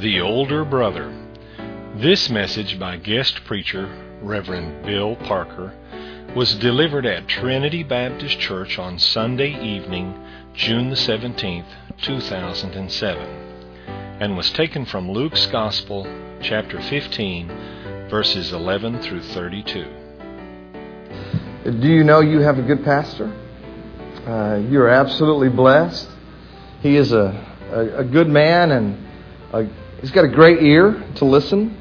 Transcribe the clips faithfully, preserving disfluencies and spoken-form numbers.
The Older Brother. This message by guest preacher Reverend Bill Parker was delivered at Trinity Baptist Church on Sunday evening, June the seventeenth, two thousand seven, and was taken from Luke's Gospel, chapter fifteen, verses eleven through thirty-two. Do you know you have a good pastor? Uh, you are absolutely blessed. He is a, a, a good man, and a, he's got a great ear to listen.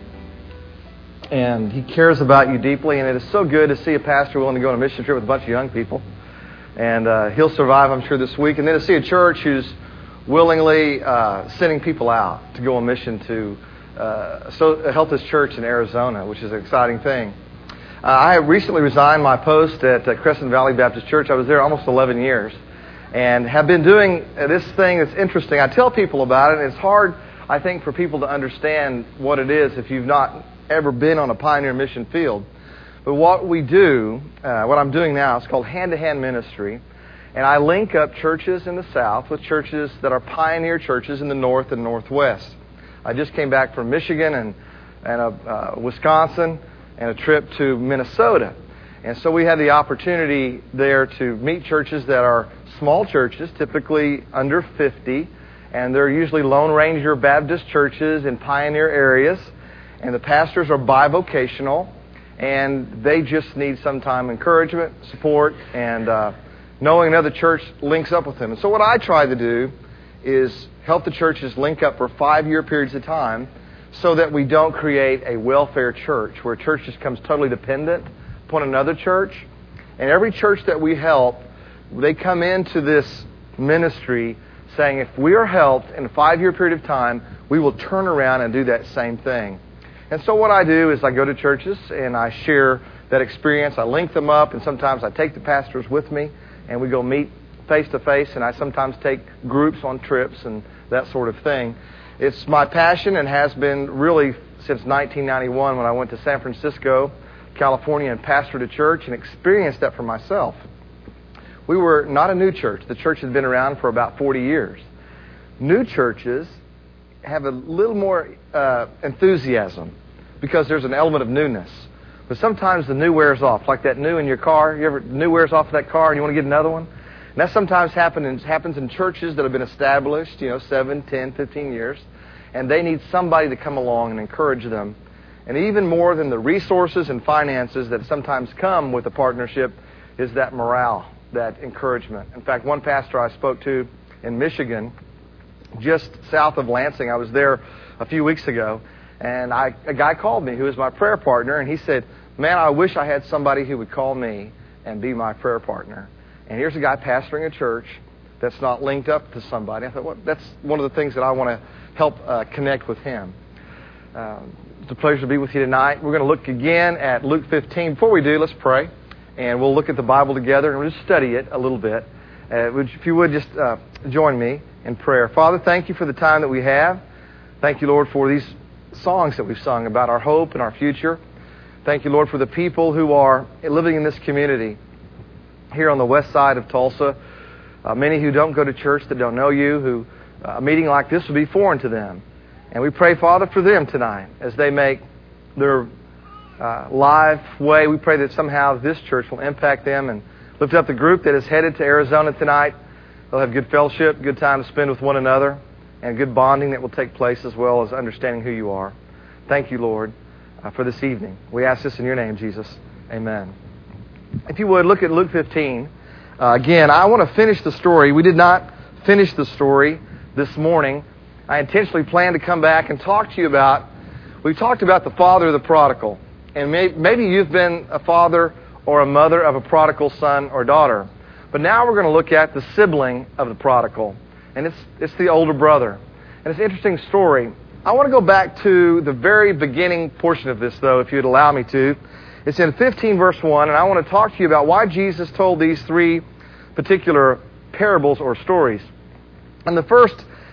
And he cares about you deeply, and it is so good to see a pastor willing to go on a mission trip with a bunch of young people. And uh, he'll survive, I'm sure, this week. And then to see a church who's willingly uh, sending people out to go on mission to uh, so, help this church in Arizona, which is an exciting thing. Uh, I recently resigned my post at uh, Crescent Valley Baptist Church. I was there almost eleven years and have been doing uh, this thing that's interesting. I tell people about it, and it's hard, I think, for people to understand what it is if you've not ever been on a pioneer mission field. But what we do, uh, what I'm doing now, is called hand-to-hand ministry, and I link up churches in the South with churches that are pioneer churches in the North and Northwest. I just came back from Michigan and, and uh, uh, Wisconsin and a trip to Minnesota. And so we had the opportunity there to meet churches that are small churches, typically under fifty, and they're usually Lone Ranger Baptist churches in pioneer areas. And the pastors are bivocational, and they just need sometimes encouragement, support, and uh, knowing another church links up with them. And so what I try to do is help the churches link up for five-year periods of time so that we don't create a welfare church where a church just becomes totally dependent upon another church. And every church that we help, they come into this ministry saying, if we are helped in a five-year period of time, we will turn around and do that same thing. And so what I do is I go to churches and I share that experience. I link them up, and sometimes I take the pastors with me and we go meet face-to-face, and I sometimes take groups on trips and that sort of thing. It's my passion and has been really since nineteen ninety-one when I went to San Francisco, California, and pastored a church and experienced that for myself. We were not a new church. The church had been around for about forty years. New churches have a little more uh, enthusiasm because there's an element of newness. But sometimes the new wears off, like that new in your car. You ever new wears off of that car and you want to get another one? And that sometimes happen, happens in churches that have been established, you know, seven, ten, fifteen years, and they need somebody to come along and encourage them. And even more than the resources and finances that sometimes come with a partnership is that morale, that encouragement. In fact, one pastor I spoke to in Michigan, just south of Lansing, I was there a few weeks ago, and I, a guy called me who was my prayer partner, and he said, man, I wish I had somebody who would call me and be my prayer partner. And here's a guy pastoring a church that's not linked up to somebody. I thought, well, that's one of the things that I want to help uh, connect with him. Uh, it's a pleasure to be with you tonight. We're going to look again at Luke fifteen. Before we do, let's pray, and we'll look at the Bible together, and we'll just study it a little bit. Uh, would, if you would just uh, join me in prayer. Father, thank you for the time that we have. Thank you, Lord, for these songs that we've sung about our hope and our future. Thank you, Lord, for the people who are living in this community here on the west side of Tulsa. Uh, many who don't go to church, that don't know you, who uh, a meeting like this would be foreign to them. And we pray, Father, for them tonight as they make their uh, live way. We pray that somehow this church will impact them and lift up the group that is headed to Arizona tonight. They'll have good fellowship, good time to spend with one another, and good bonding that will take place, as well as understanding who you are. Thank you, Lord, uh, for this evening. We ask this in your name, Jesus. Amen. If you would, look at Luke fifteen. Uh, again, I want to finish the story. We did not finish the story this morning. I intentionally planned to come back and talk to you about, we talked about the father of the prodigal. And may, maybe you've been a father or a mother of a prodigal son or daughter. But now we're going to look at the sibling of the prodigal. And it's it's the older brother. And it's an interesting story. I want to go back to the very beginning portion of this, though, if you'd allow me to. It's in fifteen verse one, and I want to talk to you about why Jesus told these three particular parables or stories. In the first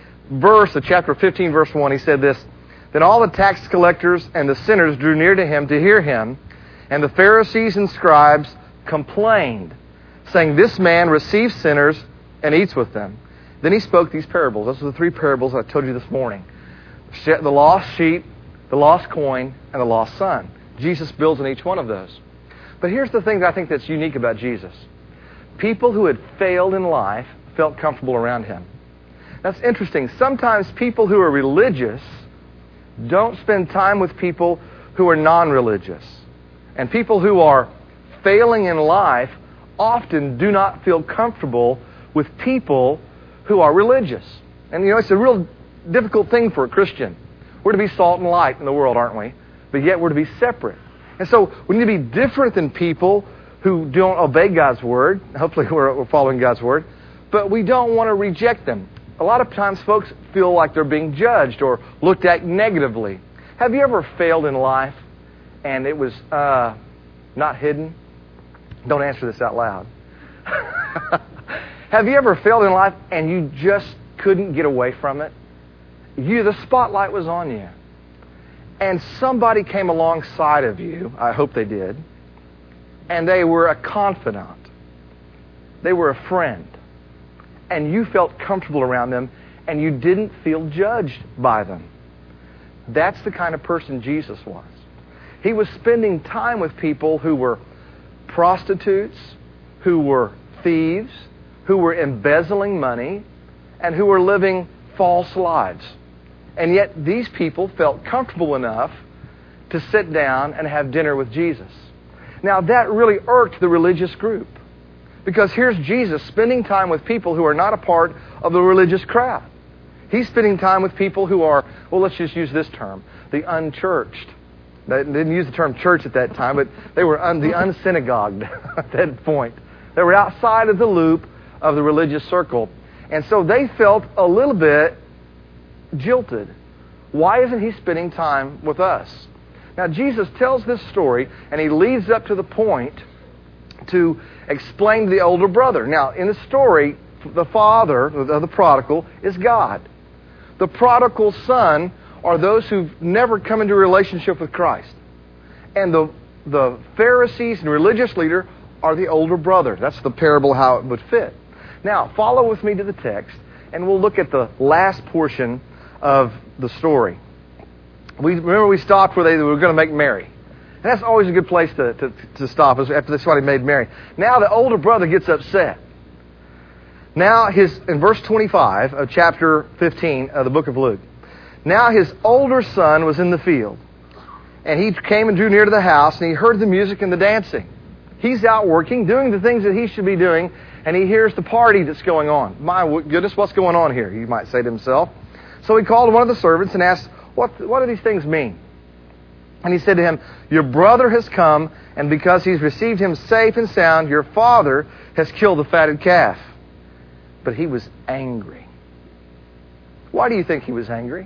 verse of chapter fifteen, verse one, he said this, Then all the tax collectors and the sinners drew near to him to hear him, and the Pharisees and scribes complained, saying, This man receives sinners and eats with them. Then he spoke these parables. Those are the three parables I told you this morning. the lost sheep, the lost coin, and the lost son. Jesus builds on each one of those. But here's the thing that I think that's unique about Jesus. People who had failed in life felt comfortable around him. That's interesting. Sometimes people who are religious don't spend time with people who are non-religious. And people who are failing in life often do not feel comfortable with people who are religious. And you know, it's a real difficult thing for a Christian. We're to be salt and light in the world, aren't we? But yet we're to be separate. And so we need to be different than people who don't obey God's Word. Hopefully we're, we're following God's Word. But we don't want to reject them. A lot of times folks feel like they're being judged or looked at negatively. Have you ever failed in life and it was uh, not hidden? Don't answer this out loud. Have you ever failed in life and you just couldn't get away from it? You, the spotlight was on you. And somebody came alongside of you, I hope they did, and they were a confidant. They were a friend. And you felt comfortable around them, and you didn't feel judged by them. That's the kind of person Jesus was. He was spending time with people who were prostitutes, who were thieves, who were embezzling money, and who were living false lives. And yet these people felt comfortable enough to sit down and have dinner with Jesus. Now that really irked the religious group. Because here's Jesus spending time with people who are not a part of the religious crowd. He's spending time with people who are, well, let's just use this term, the unchurched. They didn't use the term church at that time, but they were un, the unsynagogued at that point. They were outside of the loop of the religious circle. And so they felt a little bit jilted. Why isn't he spending time with us? Now, Jesus tells this story, and he leads up to the point to explain to the older brother. Now, in the story, the father of the prodigal is God. The prodigal son are those who've never come into a relationship with Christ. And the, the Pharisees and religious leader are the older brother. That's the parable, how it would fit. Now, follow with me to the text, and we'll look at the last portion of the story. We remember we stopped where they were going to make merry. And that's always a good place to, to, to stop, after somebody made merry. Now the older brother gets upset. Now his, in verse twenty-five of chapter fifteen of the book of Luke, now his older son was in the field. And he came and drew near to the house, and he heard the music and the dancing. He's out working, doing the things that he should be doing, and he hears the party that's going on. My goodness, what's going on here? He might say to himself. So he called one of the servants and asked, what, what do these things mean? And he said to him, your brother has come, and because he's received him safe and sound, your father has killed the fatted calf. But he was angry. Why do you think he was angry?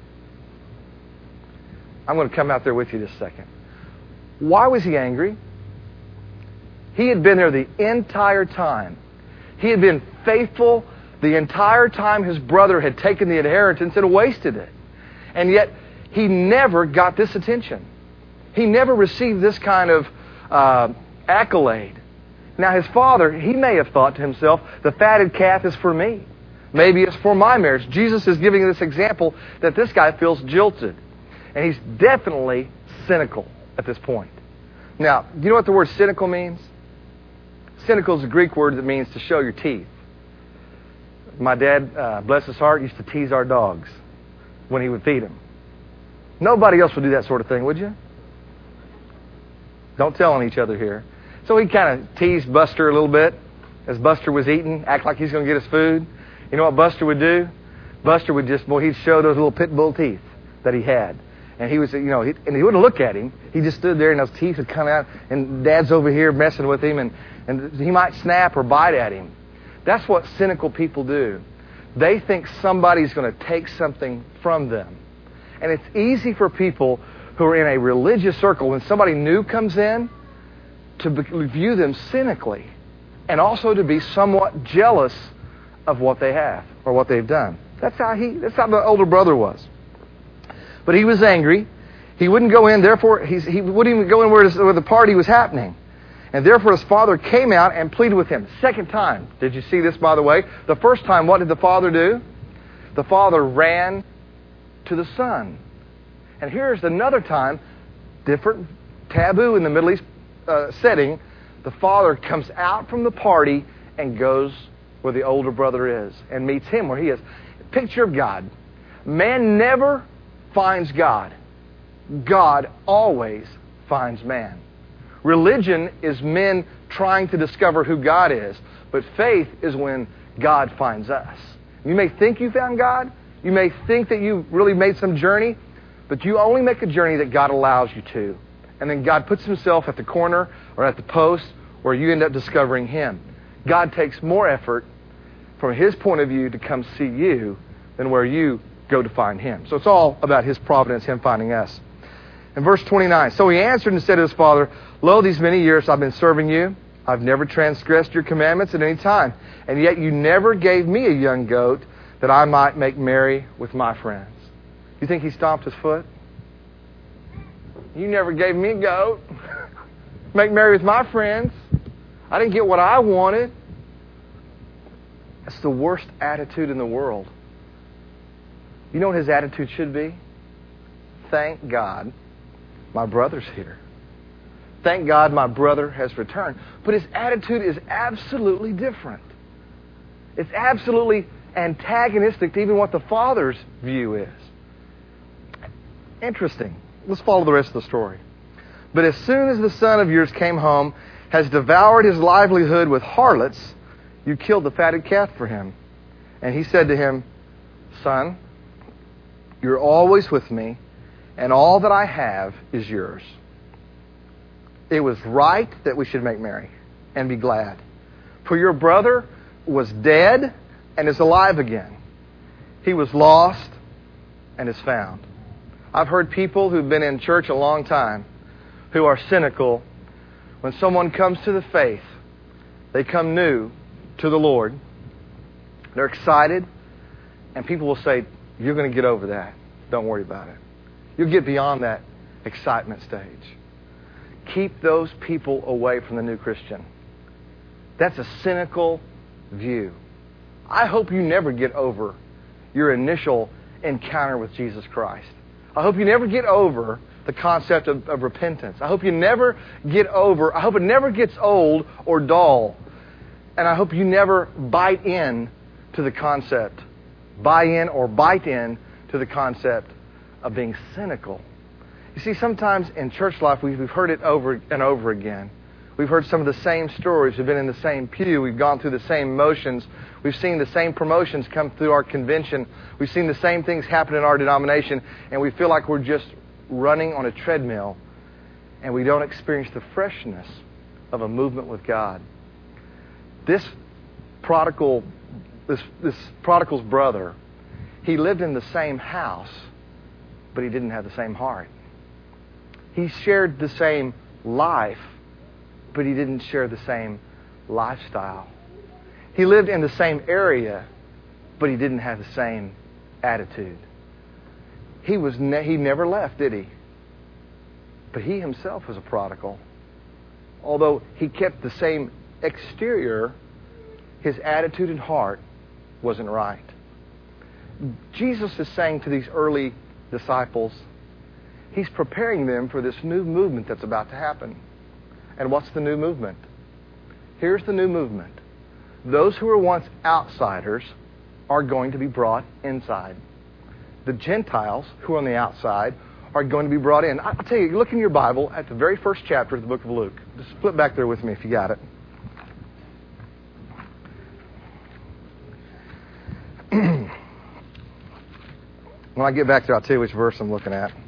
I'm going to come out there with you just a second. Why was he angry? He had been there the entire time. He had been faithful the entire time his brother had taken the inheritance and wasted it. And yet, he never got this attention. He never received this kind of uh, accolade. Now, his father, he may have thought to himself, the fatted calf is for me. Maybe it's for my marriage. Jesus is giving this example that this guy feels jilted. And he's definitely cynical at this point. Now, do you know what the word cynical means? Cynical is a Greek word that means to show your teeth. My dad, uh, bless his heart, used to tease our dogs when he would feed them. Nobody else would do that sort of thing, would you? Don't tell on each other here. So he kind of teased Buster a little bit as Buster was eating, act like he's going to get his food. You know what Buster would do? Buster would just, boy, he'd show those little pit bull teeth that he had. And he was, you know, he, and he wouldn't look at him. He just stood there and those teeth would come out and Dad's over here messing with him and, and he might snap or bite at him. That's what cynical people do. They think somebody's going to take something from them. And it's easy for people who are in a religious circle, when somebody new comes in, to view them cynically and also to be somewhat jealous of what they have or what they've done. That's how he, that's how the older brother was. But he was angry. He wouldn't go in, therefore, he's, he wouldn't even go in where, where the party was happening. And therefore his father came out and pleaded with him. Second time. Did you see this, by the way? The first time, what did the father do? The father ran to the Son. And here's another time, different taboo in the Middle East uh, setting. The Father comes out from the party and goes where the older brother is and meets him where he is. Picture of God. Man never finds God. God always finds man. Religion is men trying to discover who God is, but faith is when God finds us. You may think you found God. You may think that you really made some journey, but you only make a journey that God allows you to. And then God puts Himself at the corner or at the post where you end up discovering Him. God takes more effort from His point of view to come see you than where you go to find Him. So it's all about His providence, Him finding us. In verse twenty-nine, so he answered and said to his father, Lo, these many years I've been serving you. I've never transgressed your commandments at any time. And yet you never gave me a young goat that I might make merry with my friends. You think he stomped his foot? You never gave me a goat. Make merry with my friends. I didn't get what I wanted. That's the worst attitude in the world. You know what his attitude should be? Thank God my brother's here. Thank God my brother has returned. But his attitude is absolutely different. It's absolutely antagonistic to even what the Father's view is. Interesting. Let's follow the rest of the story. But as soon as the son of yours came home, has devoured his livelihood with harlots, you killed the fatted calf for him. And he said to him, Son, you're always with me, and all that I have is yours. It was right that we should make merry and be glad. For your brother was dead and is alive again. He was lost and is found. I've heard people who've been in church a long time who are cynical. When someone comes to the faith, they come new to the Lord. They're excited, and people will say, you're going to get over that. Don't worry about it. You'll get beyond that excitement stage. Keep those people away from the new Christian. That's a cynical view. I hope you never get over your initial encounter with Jesus Christ. I hope you never get over the concept of, of repentance. I hope you never get over, I hope it never gets old or dull. And I hope you never bite in to the concept, buy in or bite in to the concept of being cynical. You see, sometimes in church life, we've heard it over and over again. We've heard some of the same stories. We've been in the same pew. We've gone through the same motions. We've seen the same promotions come through our convention. We've seen the same things happen in our denomination, and we feel like we're just running on a treadmill, and we don't experience the freshness of a movement with God. This prodigal, this, this prodigal's brother, he lived in the same house, but he didn't have the same heart. He shared the same life, but he didn't share the same lifestyle. He lived in the same area, but he didn't have the same attitude. He was ne- he never left, did he? But he himself was a prodigal. Although he kept the same exterior, his attitude and heart wasn't right. Jesus is saying to these early disciples, He's preparing them for this new movement that's about to happen. And what's the new movement? Here's the new movement. Those who were once outsiders are going to be brought inside. The Gentiles who are on the outside are going to be brought in. I'll tell you, look in your Bible at the very first chapter of the book of Luke. Just flip back there with me if you got it. When I get back there, I'll tell you which verse I'm looking at.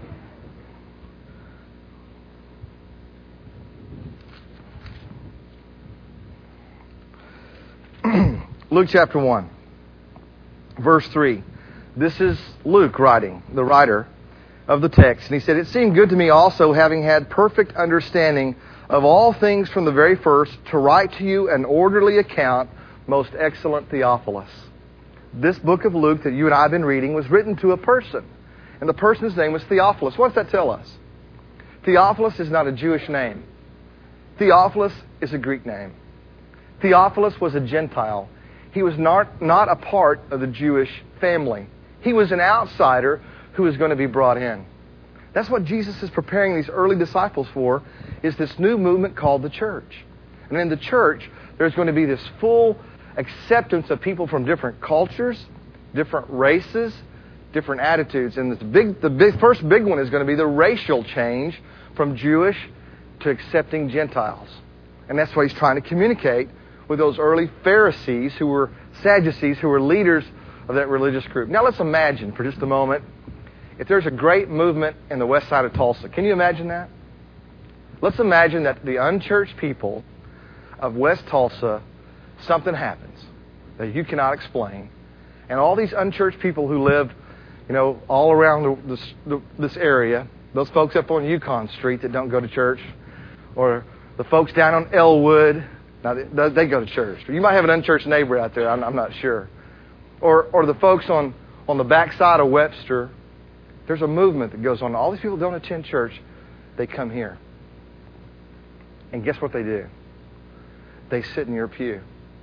Luke chapter one, verse three. This is Luke writing, the writer of the text. And he said, It seemed good to me also, having had perfect understanding of all things from the very first, to write to you an orderly account, most excellent Theophilus. This book of Luke that you and I have been reading was written to a person. And the person's name was Theophilus. What does that tell us? Theophilus is not a Jewish name. Theophilus is a Greek name. Theophilus was a Gentile. He was not, not a part of the Jewish family. He was an outsider who was going to be brought in. That's what Jesus is preparing these early disciples for, is this new movement called the church. And in the church, there's going to be this full acceptance of people from different cultures, different races, different attitudes. And this big, the big, first big one is going to be the racial change from Jewish to accepting Gentiles. And that's what he's trying to communicate with those early Pharisees who were Sadducees, who were leaders of that religious group. Now let's imagine for just a moment if there's a great movement in the west side of Tulsa. Can you imagine that? Let's imagine that the unchurched people of West Tulsa, something happens that you cannot explain. And all these unchurched people who live, you know, all around the, this, the, this area, those folks up on Yukon Street that don't go to church, or the folks down on Elwood, now they, they go to church. You might have an unchurched neighbor out there, I'm, I'm not sure. Or, or the folks on, on the backside of Webster. There's a movement that goes on. All these people don't attend church. They come here. And guess what they do? They sit in your pew.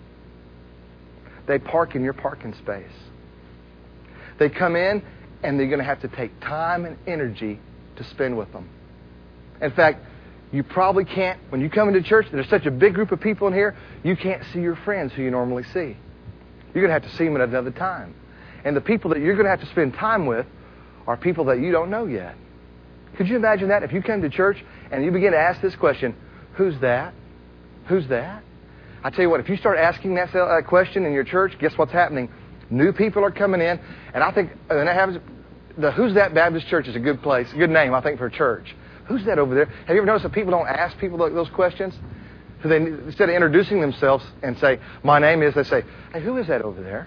They park in your parking space. They come in, and they're going to have to take time and energy to spend with them. In fact, you probably can't, when you come into church, there's such a big group of people in here, you can't see your friends who you normally see. You're going to have to see them at another time. And the people that you're going to have to spend time with are people that you don't know yet. Could you imagine that? If you came to church and you begin to ask this question, who's that? Who's that? I tell you what, if you start asking that, that question in your church, guess what's happening? New people are coming in, and I think and that happens, the Who's That Baptist Church is a good place, a good name, I think, for a church. Who's that over there? Have you ever noticed that people don't ask people those questions? So they, instead of introducing themselves and say, my name is, they say, hey, who is that over there?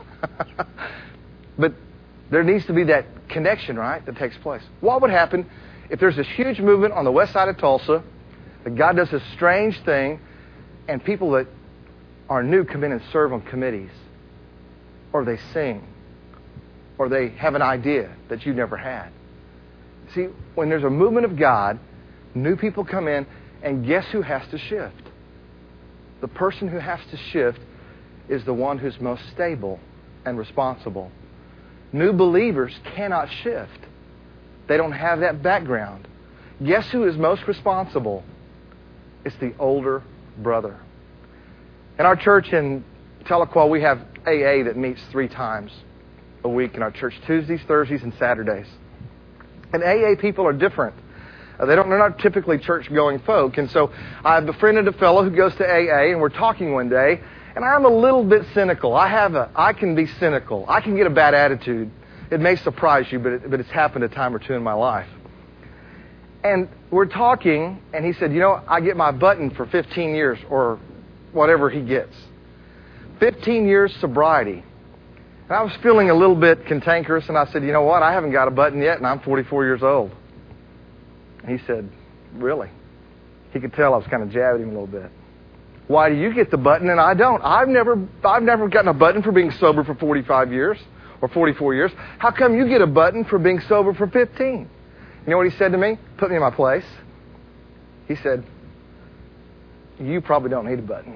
But there needs to be that connection, right, that takes place. What would happen if there's this huge movement on the west side of Tulsa, that God does this strange thing, and people that are new come in and serve on committees, or they sing, or they have an idea that you never had? See, when there's a movement of God, new people come in, and guess who has to shift? The person who has to shift is the one who's most stable and responsible. New believers cannot shift. They don't have that background. Guess who is most responsible? It's the older brother. In our church in Tahlequah, we have A A that meets three times a week in our church, Tuesdays, Thursdays, and Saturdays. And A A people are different. Uh, they don't, they're not typically church-going folk. And so I befriended a fellow who goes to A A, and we're talking one day, and I'm a little bit cynical. I have a, I can be cynical. I can get a bad attitude. It may surprise you, but, it, but it's happened a time or two in my life. And we're talking, and he said, you know, I get my button for fifteen years, or whatever he gets. fifteen years sobriety. And I was feeling a little bit cantankerous, and I said, you know what, I haven't got a button yet, and I'm forty-four years old. And he said, really? He could tell I was kind of jabbing him a little bit. Why do you get the button and I don't? I've never I've never gotten a button for being sober for forty-five years or forty-four years. How come you get a button for being sober for fifteen? You know what he said to me? Put me in my place. He said, you probably don't need a button.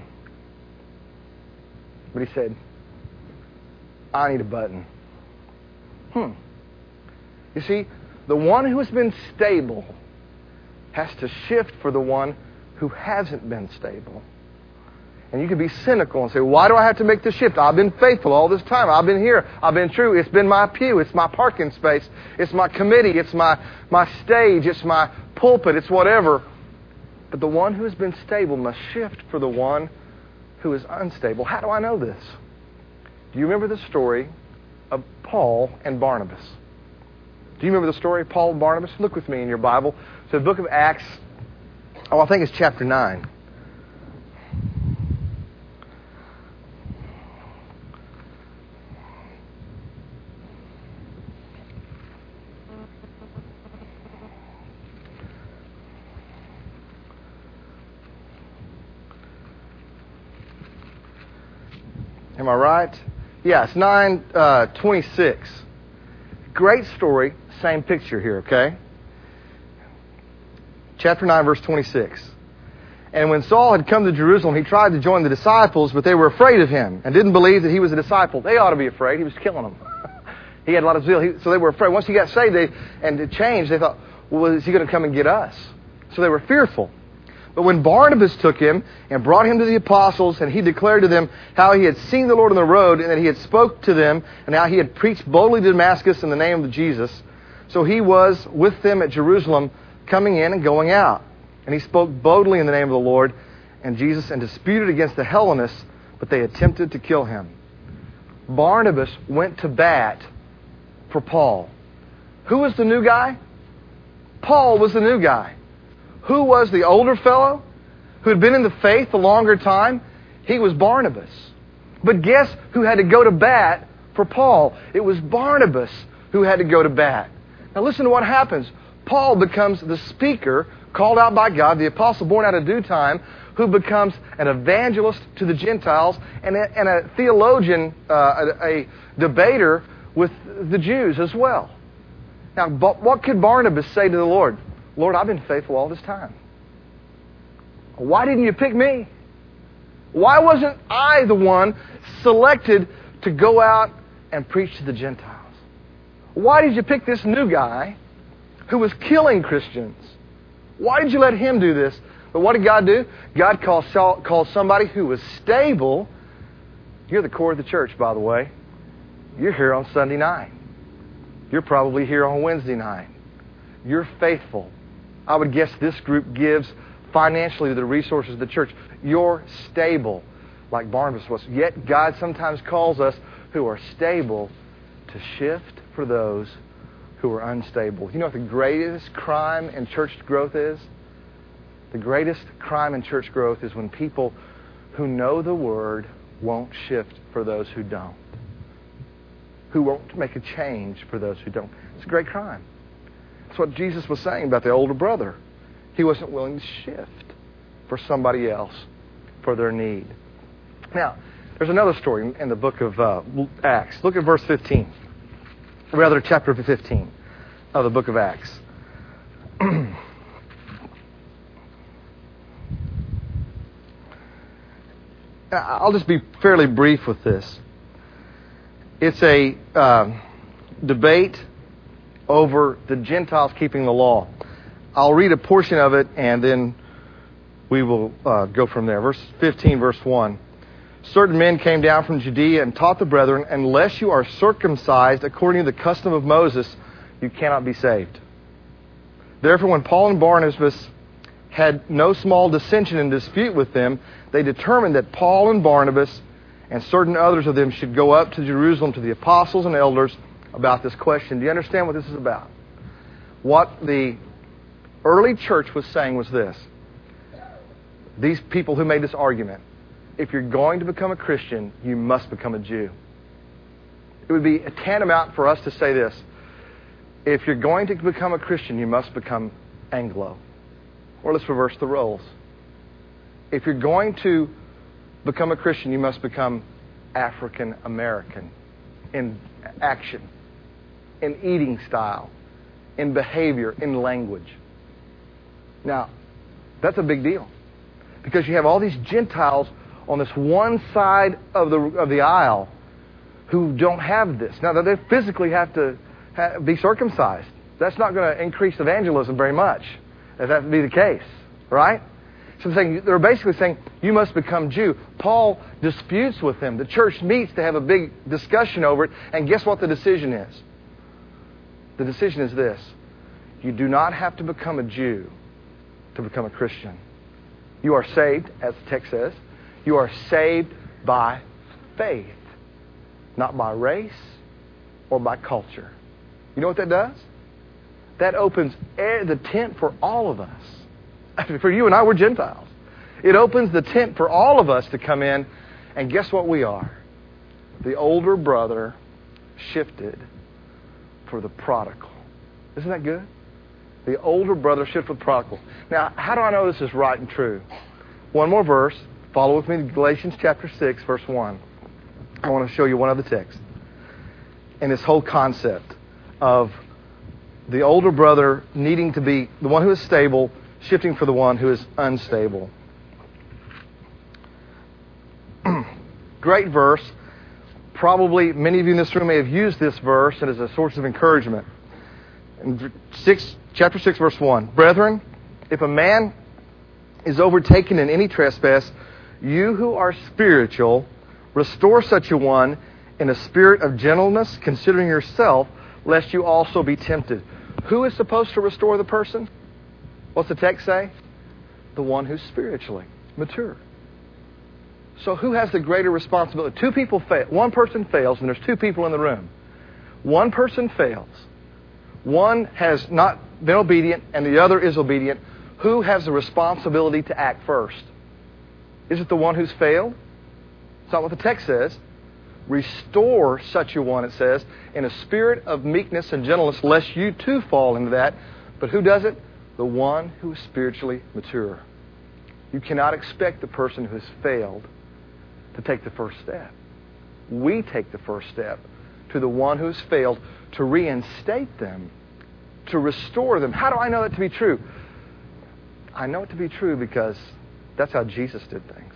But he said, I need a button. Hmm. You see, the one who has been stable has to shift for the one who hasn't been stable. And you can be cynical and say, why do I have to make the shift? I've been faithful all this time. I've been here. I've been true. It's been my pew. It's my parking space. It's my committee. It's my, my stage. It's my pulpit. It's whatever. But the one who has been stable must shift for the one who is unstable. How do I know this? Do you remember the story of Paul and Barnabas? Do you remember the story of Paul and Barnabas? Look with me in your Bible. So the book of Acts, oh, I think it's chapter nine. Am I right? Yeah, it's nine twenty-six. Great story, same picture here, okay? Chapter nine, verse twenty-six. And when Saul had come to Jerusalem, he tried to join the disciples, but they were afraid of him and didn't believe that he was a disciple. They ought to be afraid. He was killing them. He had a lot of zeal. He, so they were afraid. Once he got saved they, and it changed, they thought, well, is he going to come and get us? So they were fearful. But when Barnabas took him and brought him to the apostles, and he declared to them how he had seen the Lord on the road, and that he had spoke to them, and how he had preached boldly to Damascus in the name of Jesus, so he was with them at Jerusalem, coming in and going out. And he spoke boldly in the name of the Lord and Jesus, and disputed against the Hellenists, but they attempted to kill him. Barnabas went to bat for Paul. Who was the new guy? Paul was the new guy. Who was the older fellow who had been in the faith a longer time? He was Barnabas. But guess who had to go to bat for Paul? It was Barnabas who had to go to bat. Now listen to what happens. Paul becomes the speaker called out by God, the apostle born out of due time, who becomes an evangelist to the Gentiles and a, and a theologian, uh, a, a debater with the Jews as well. Now, what could Barnabas say to the Lord? Lord, I've been faithful all this time. Why didn't you pick me? Why wasn't I the one selected to go out and preach to the Gentiles? Why did you pick this new guy who was killing Christians? Why did you let him do this? But what did God do? God called, called somebody who was stable. You're the core of the church, by the way. You're here on Sunday night. You're probably here on Wednesday night. You're faithful. I would guess this group gives financially to the resources of the church. You're stable, like Barnabas was. Yet God sometimes calls us who are stable to shift for those who are unstable. You know what the greatest crime in church growth is? The greatest crime in church growth is when people who know the Word won't shift for those who don't. Who won't make a change for those who don't. It's a great crime. That's what Jesus was saying about the older brother. He wasn't willing to shift for somebody else for their need. Now, there's another story in the book of uh, Acts. Look at verse fifteen. Rather, chapter fifteen of the book of Acts. I'll just be fairly brief with this. It's a uh, debate over the Gentiles keeping the law. I'll read a portion of it and then we will uh, go from there. Verse fifteen, verse one. Certain men came down from Judea and taught the brethren, unless you are circumcised according to the custom of Moses, you cannot be saved. Therefore, when Paul and Barnabas had no small dissension and dispute with them, they determined that Paul and Barnabas and certain others of them should go up to Jerusalem to the apostles and elders about this question. Do you understand what this is about? What the early church was saying was this. These people who made this argument, if you're going to become a Christian, you must become a Jew. It would be tantamount for us to say this. If you're going to become a Christian, you must become Anglo. Or let's reverse the roles. If you're going to become a Christian, you must become African American in action, in eating style, in behavior, in language. Now, that's a big deal. Because you have all these Gentiles on this one side of the of the aisle who don't have this. Now, they physically have to ha- be circumcised. That's not going to increase evangelism very much, if that would be the case, right? So they're, saying, they're basically saying, you must become Jew. Paul disputes with them. The church meets to have a big discussion over it, and guess what the decision is? The decision is this. You do not have to become a Jew to become a Christian. You are saved, as the text says. You are saved by faith, not by race or by culture. You know what that does? That opens the tent for all of us. For you and I, we're Gentiles. It opens the tent for all of us to come in, and guess what we are? The older brother shifted for the prodigal. Isn't that good? The older brother shifted for the prodigal. Now, how do I know this is right and true? One more verse. Follow with me to Galatians chapter six, verse one. I want to show you one other text. And this whole concept of the older brother needing to be the one who is stable, shifting for the one who is unstable. Great verse. probably many of you in this room may have used this verse as a source of encouragement. In six, chapter six, verse one. Brethren, if a man is overtaken in any trespass, you who are spiritual, restore such a one in a spirit of gentleness, considering yourself, lest you also be tempted. Who is supposed to restore the person? What's the text say? The one who's spiritually mature. So who has the greater responsibility? Two people fail. One person fails, and there's two people in the room. One person fails. One has not been obedient, and the other is obedient. Who has the responsibility to act first? Is it the one who's failed? It's not what the text says. Restore such a one, it says, in a spirit of meekness and gentleness, lest you too fall into that. But who does it? The one who is spiritually mature. You cannot expect the person who has failed to take the first step. We take the first step to the one who has failed to reinstate them, to restore them. How do I know that to be true? I know it to be true because that's how Jesus did things.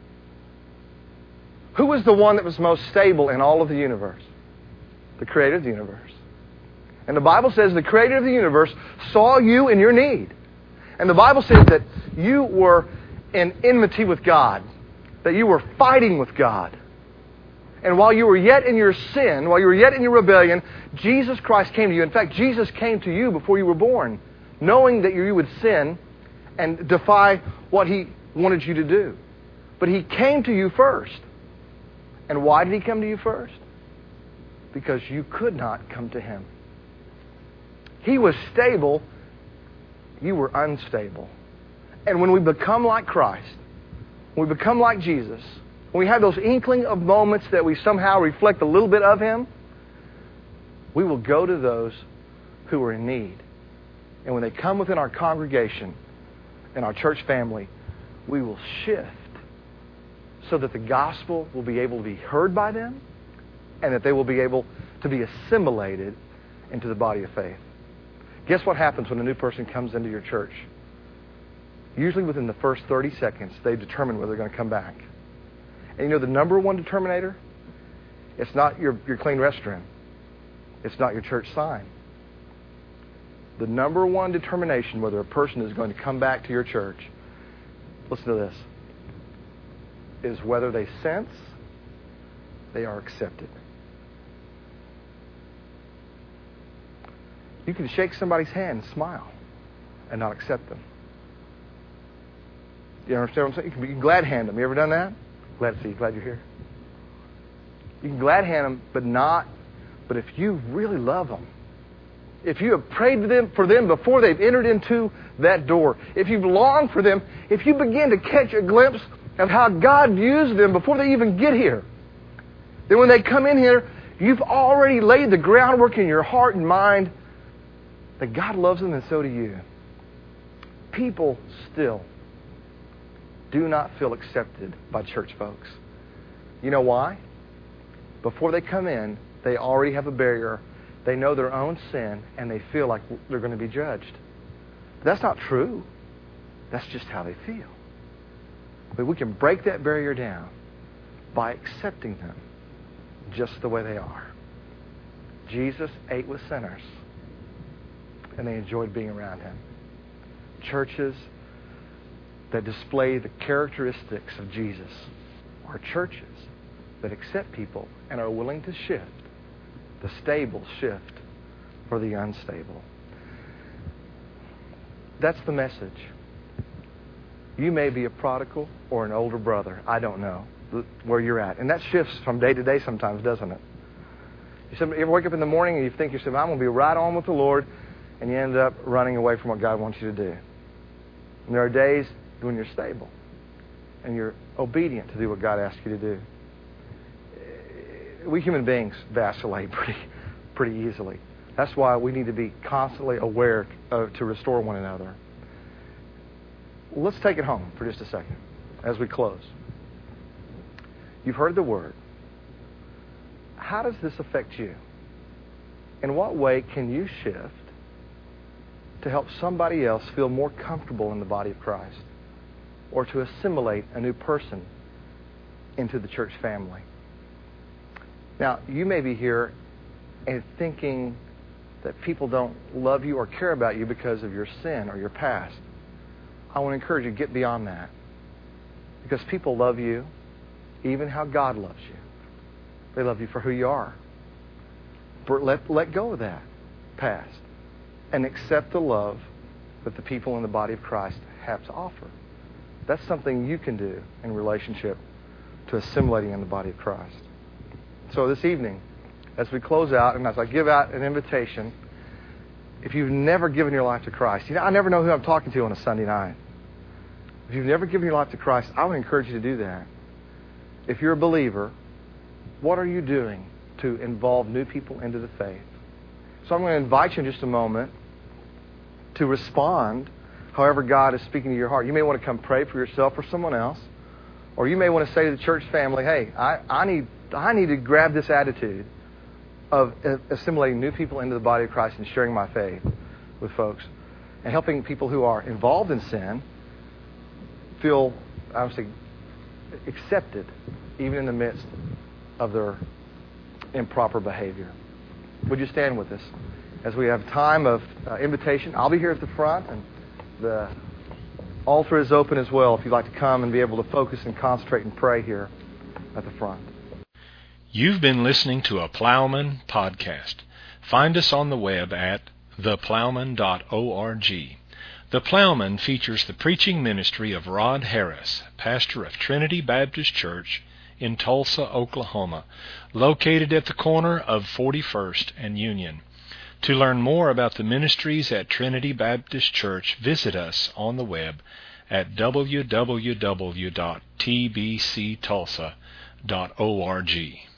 Who was the one that was most stable in all of the universe? The Creator of the universe. And the Bible says the Creator of the universe saw you in your need. And the Bible says that you were in enmity with God, that you were fighting with God. And while you were yet in your sin, while you were yet in your rebellion, Jesus Christ came to you. In fact, Jesus came to you before you were born, knowing that you would sin and defy what He wanted you to do. But He came to you first. And why did He come to you first? Because you could not come to Him. He was stable. You were unstable. And when we become like Christ, when we become like Jesus, when we have those inkling of moments that we somehow reflect a little bit of Him, we will go to those who are in need. And when they come within our congregation and our church family, we will shift so that the gospel will be able to be heard by them and that they will be able to be assimilated into the body of faith. Guess what happens when a new person comes into your church? Usually within the first thirty seconds, they determine whether they're going to come back. And you know the number one determinator? It's not your, your clean restroom. It's not your church sign. The number one determination whether a person is going to come back to your church, listen to this, is whether they sense they are accepted. You can shake somebody's hand and smile and not accept them. You understand what I'm saying? You can, you can glad hand them. You ever done that? Glad to see you. Glad you're here. You can glad hand them, but not. But if you really love them, if you have prayed to them for them before they've entered into that door, if you've longed for them, if you begin to catch a glimpse of how God views them before they even get here, then when they come in here, you've already laid the groundwork in your heart and mind that God loves them and so do you. People still do not feel accepted by church folks. You know why? Before they come in, they already have a barrier. They know their own sin, and they feel like they're going to be judged. But that's not true. That's just how they feel. But we can break that barrier down by accepting them just the way they are. Jesus ate with sinners, and they enjoyed being around Him. Churches that display the characteristics of Jesus are churches that accept people and are willing to shift, the stable shift for the unstable. That's the message. You may be a prodigal or an older brother. I don't know where you're at. And that shifts from day to day sometimes, doesn't it? You ever wake up in the morning and you think yourself, I'm going to be right on with the Lord, and you end up running away from what God wants you to do. And there are days when you're stable and you're obedient to do what God asks you to do. We human beings vacillate pretty, pretty easily. That's why we need to be constantly aware of, to restore one another. Let's take it home for just a second as we close. You've heard the word. How does this affect you? In what way can you shift to help somebody else feel more comfortable in the body of Christ, or to assimilate a new person into the church family? Now, you may be here and thinking that people don't love you or care about you because of your sin or your past. I want to encourage you to get beyond that. Because people love you even how God loves you. They love you for who you are. Let, let go of that past and accept the love that the people in the body of Christ have to offer. That's something you can do in relationship to assimilating in the body of Christ. So this evening, as we close out and as I give out an invitation, if you've never given your life to Christ, you know, I never know who I'm talking to on a Sunday night. If you've never given your life to Christ, I would encourage you to do that. If you're a believer, what are you doing to involve new people into the faith? So I'm going to invite you in just a moment to respond however God is speaking to your heart. You may want to come pray for yourself or someone else. Or you may want to say to the church family, hey, I, I need I need to grab this attitude of assimilating new people into the body of Christ and sharing my faith with folks and helping people who are involved in sin feel, I would say, accepted even in the midst of their improper behavior. Would you stand with us as we have time of uh, invitation? I'll be here at the front, and the altar is open as well if you'd like to come and be able to focus and concentrate and pray here at the front. You've been listening to a Plowman podcast. Find us on the web at the plowman dot org. The Plowman features the preaching ministry of Rod Harris, pastor of Trinity Baptist Church in Tulsa, Oklahoma, located at the corner of forty-first and Union. To learn more about the ministries at Trinity Baptist Church, visit us on the web at w w w dot t b c tulsa dot org.